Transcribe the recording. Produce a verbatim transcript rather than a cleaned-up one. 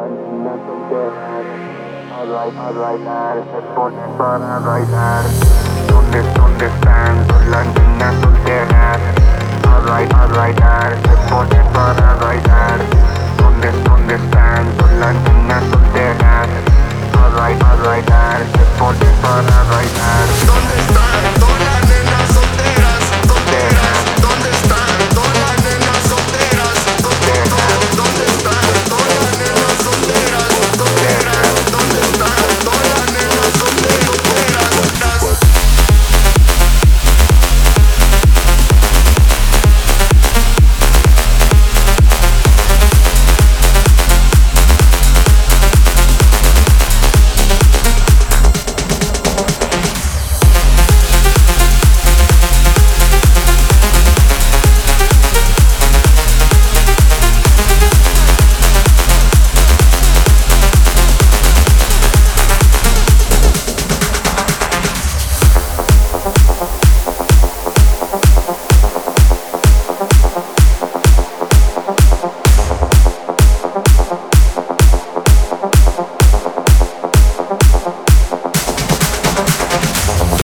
niñas solteras. Alright, alright, se ponen para bailar. ¿Dónde, dónde están todas las niñas solteras? Alright, alright, se ponen para bailar. ¿Dónde, dónde están todas las niñas solteras? Alright, alright, se ponen para bailar.